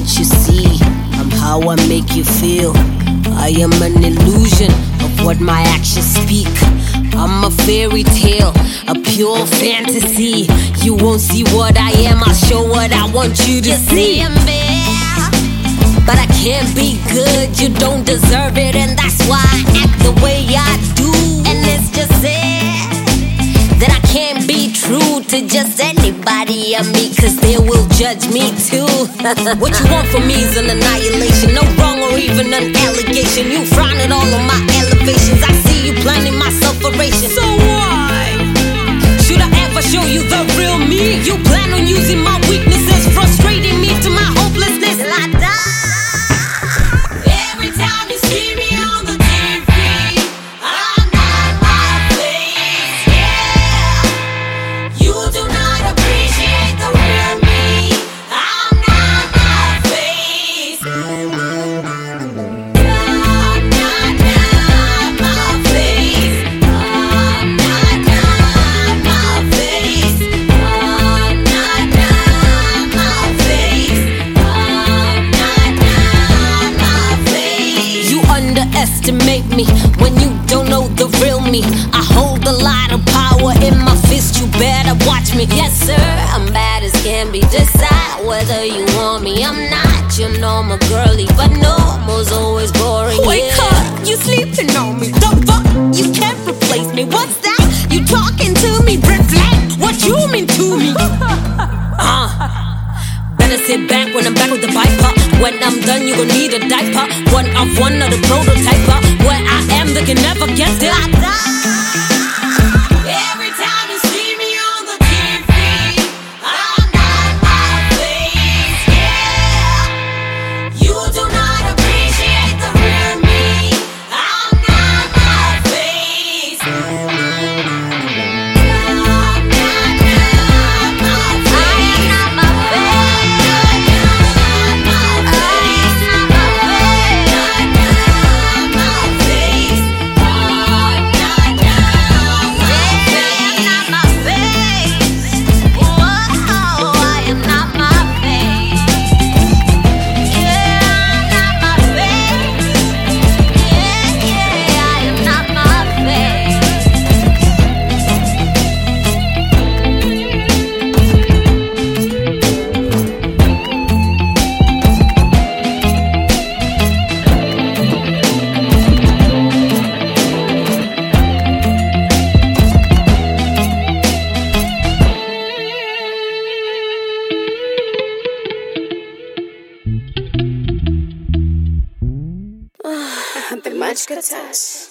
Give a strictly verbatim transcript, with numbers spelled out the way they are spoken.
what you see, I'm how I make you feel. I am an illusion of what my actions speak. I'm a fairy tale, a pure fantasy. You won't see what I am, I'll show what I want you to you see. see I'm bad, but I can't be good. You don't deserve it, and that's why I act the way I do. And it's just sad that I can't be true to just anybody I meet, cause they will judge me too. What you want from me is an annihilation, no wrong or even an allegation. You frown at all of my elevations, I see you planning my sufferation. So why should I ever show you the real me? You plan on using my weaknesses, frustrating me to my hopelessness. Till I die. Every time you see me on the T V, I'm not my face, yeah. You do not appreciate the real me. I'm not my face. I'm not, not my face. I'm not, not my face. I'm not, not my face. I'm not, not my face. You underestimate me when you don't know the real me. I hold a lot of power in my fist, you better watch me. Yes sir, I'm bad as can be. Decide whether you want me. I'm not your normal girly, but normal's always boring. Wake yeah. up, you sleeping on me. The fuck, you can't replace me. What's that? You talking to me, red flag? What you mean to me? uh Better sit back when I'm back with the viper. When I'm done, you gon' need a diaper. One of one of the prototype. Where I am, they can never get there. Every time you see me on the T V, I'm not my face, yeah. You do not appreciate the real me. I'm not my face. I'm not, not my face. I am not my face. I'm not my face. I'm not my face. I'm not, not my face. I'm not my face. Whoa, I am not my face. Yeah, I'm not my face. Yeah, yeah, I am not my face. The Magical Touch.